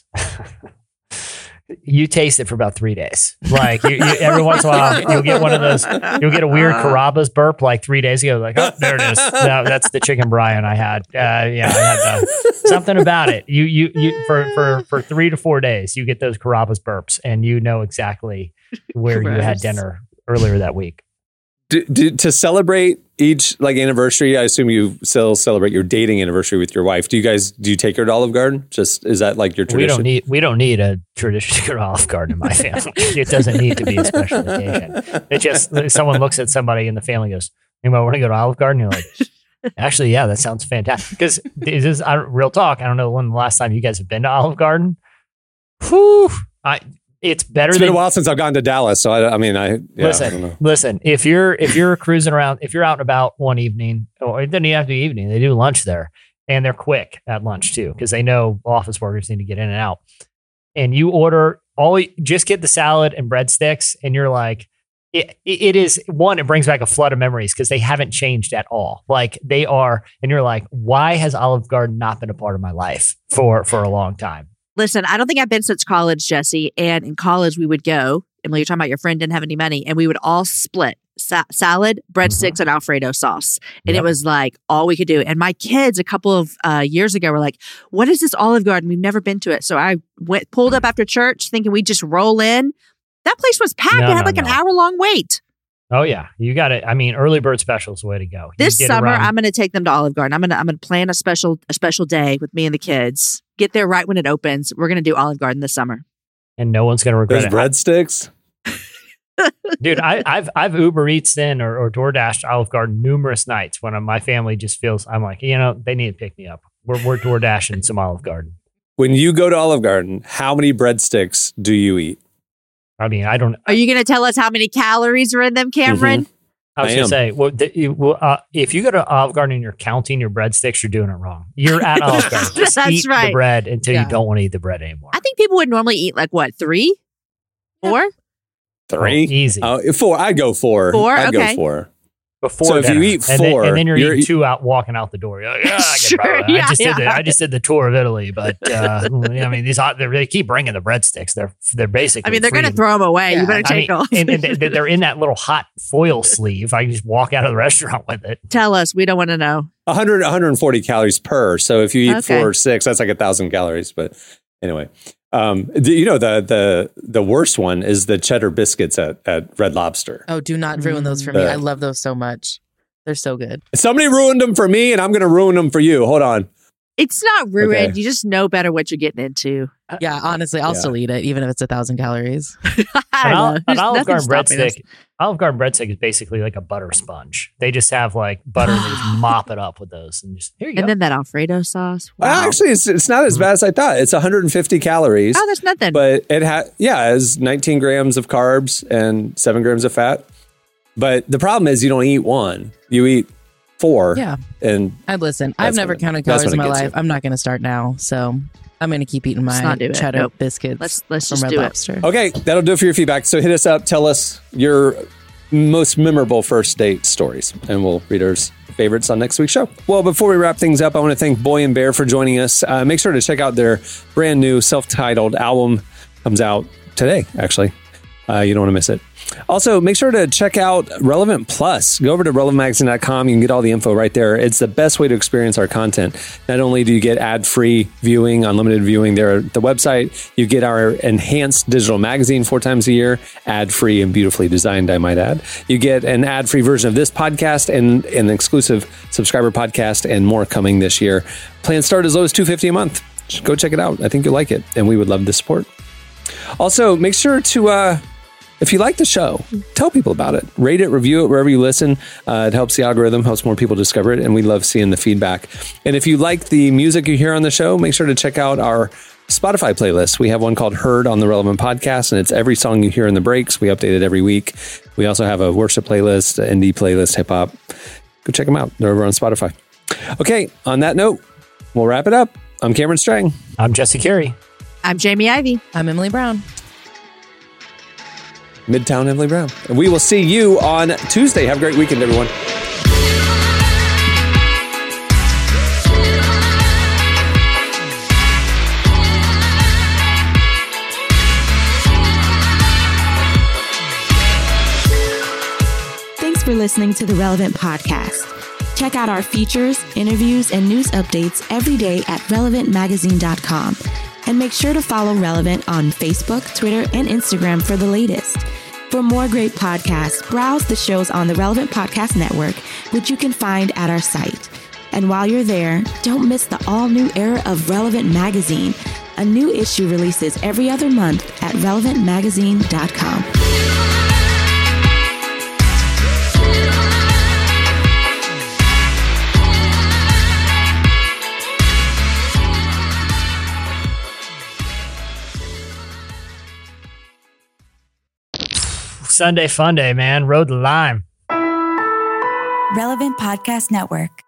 You taste it for about 3 days. Like you every once in a while, you'll get one of those. You'll get a weird Carrabba's burp like 3 days ago. Like, oh, there it is. No, that's the chicken Brian I had. I had something about it. You for 3 to 4 days, you get those Carrabba's burps, and you know exactly where you had dinner earlier that week. To celebrate each anniversary, I assume you still celebrate your dating anniversary with your wife. Do you take her to Olive Garden? Is that like your tradition? We don't need a tradition to go to Olive Garden in my family. It doesn't need to be a special occasion. It just someone looks at somebody in the family and goes, "You want to go to Olive Garden?" You're like, "Actually, yeah, that sounds fantastic." Because real talk. I don't know when the last time you guys have been to Olive Garden. Whew, it's better. It's been a while since I've gone to Dallas, so I don't know. Listen. If you're cruising around, if you're out and about one evening, or it doesn't even have to be evening, they do lunch there, and they're quick at lunch too because they know office workers need to get in and out. And you order just get the salad and breadsticks, and you're like, it is one. It brings back a flood of memories because they haven't changed at all. Like they are, and you're like, why has Olive Garden not been a part of my life for a long time? Listen, I don't think I've been since college, Jesse. And in college, we would go Emily, you're talking about your friend didn't have any money, and we would all split salad, breadsticks, and Alfredo sauce. And it was like all we could do. And my kids a couple of years ago were like, what is this Olive Garden? We've never been to it. So I pulled up after church thinking we'd just roll in. That place was packed. It had an hour-long wait. Oh yeah, you got it. I mean, early bird special is the way to go. This summer, I'm going to take them to Olive Garden. I'm going to plan a special day with me and the kids. Get there right when it opens. We're going to do Olive Garden this summer, and no one's going to regret it. Breadsticks, dude. I've Uber Eats in or DoorDashed Olive Garden numerous nights when my family just feels. I'm like, they need to pick me up. We're DoorDashing some Olive Garden. When you go to Olive Garden, how many breadsticks do you eat? I mean, I don't. Are you going to tell us how many calories are in them, Cameron? I was going to say, if you go to Olive Garden and you're counting your breadsticks, you're doing it wrong. You're at Olive Garden. Just eat the bread until you don't want to eat the bread anymore. I think people would normally eat like what, 3? 4? 3? Easy. 4. I'd go 4. 4? I'd Okay. go 4. Before so if you eat 4, and then you're eating 2 out walking out the door. You're like, I just did the tour of Italy, but I mean, they keep bringing the breadsticks. They're basically. I mean, they're going to throw them away. Yeah. You better take them. And they're in that little hot foil sleeve. I can just walk out of the restaurant with it. Tell us. We don't want to know. 140 calories per. So if you eat 4 or 6, that's like 1,000 calories. But anyway, the worst one is the cheddar biscuits at Red Lobster. Oh, do not ruin those for me. I love those so much. They're so good. Somebody ruined them for me, and I'm going to ruin them for you. Hold on. It's not ruined. Okay. You just know better what you're getting into. Yeah, honestly, I'll still eat it, even if it's 1,000 calories. An Olive Garden breadstick is basically like a butter sponge. They just have like butter and they just mop it up with those. And just here you go. And then that Alfredo sauce. Wow. Actually, it's not as bad as I thought. It's 150 calories. Oh, that's nothing. But it has 19 grams of carbs and 7 grams of fat. But the problem is you don't eat 1. You eat 4. Yeah. And I've never counted calories in my life. I'm not going to start now. So I'm going to keep eating my cheddar biscuits. Let's from just Red do Lobster. it. Okay, that'll do it for your feedback. So hit us up. Tell us your most memorable first date stories, and we'll read our favorites on next week's show. Well, before we wrap things up, I want to thank Boy and Bear for joining us. Make sure to check out their brand new self-titled album. Comes out today, actually. You don't want to miss it. Also, make sure to check out Relevant Plus. Go over to relevantmagazine.com. You can get all the info right there. It's the best way to experience our content. Not only do you get ad-free viewing, unlimited viewing there at the website, you get our enhanced digital magazine 4 times a year, ad-free and beautifully designed, I might add. You get an ad-free version of this podcast and an exclusive subscriber podcast and more coming this year. Plans start as low as $250 a month. Just go check it out. I think you'll like it, and we would love the support. Also, make sure to... if you like the show, tell people about it. Rate it, review it wherever you listen. It helps the algorithm, helps more people discover it, and we love seeing the feedback. And if you like the music you hear on the show, make sure to check out our Spotify playlist. We have one called Heard on the Relevant Podcast, and it's every song you hear in the breaks. We update it every week. We also have a worship playlist, an indie playlist, hip-hop. Go check them out. They're over on Spotify. Okay, on that note, we'll wrap it up. I'm Cameron Strang. I'm Jesse Carey. I'm Jamie Ivey. I'm Emily Brown. Midtown Emily Brown. And we will see you on Tuesday. Have a great weekend, everyone. Thanks for listening to the Relevant Podcast. Check out our features, interviews, and news updates every day at relevantmagazine.com. And make sure to follow Relevant on Facebook, Twitter, and Instagram for the latest. For more great podcasts, browse the shows on the Relevant Podcast Network, which you can find at our site. And while you're there, don't miss the all-new era of Relevant Magazine. A new issue releases every other month at relevantmagazine.com. Sunday fun day, man. Rode the lime. Relevant Podcast Network.